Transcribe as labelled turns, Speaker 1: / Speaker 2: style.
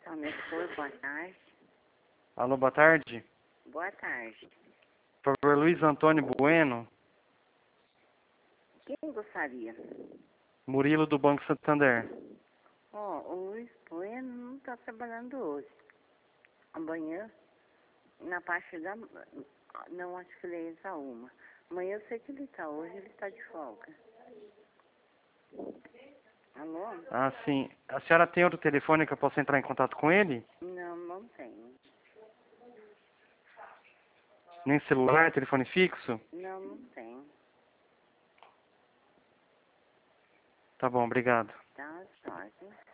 Speaker 1: Começou, boa tarde.
Speaker 2: Alô, boa tarde.
Speaker 1: Boa tarde.
Speaker 2: Por favor, Luiz Antônio Bueno,
Speaker 1: Quem gostaria?
Speaker 2: Murilo do Banco Santander.
Speaker 1: O Luiz Bueno não está trabalhando hoje. Amanhã, na parte da... Não, acho que ele entra uma. Amanhã eu sei que ele está, hoje ele está de folga. Alô?
Speaker 2: Ah, sim. A senhora tem outro telefone que eu possa entrar em contato com ele?
Speaker 1: Não, não tenho.
Speaker 2: Nem celular, telefone fixo?
Speaker 1: Não, não tenho.
Speaker 2: Tá bom, obrigado.
Speaker 1: Tá, sorte.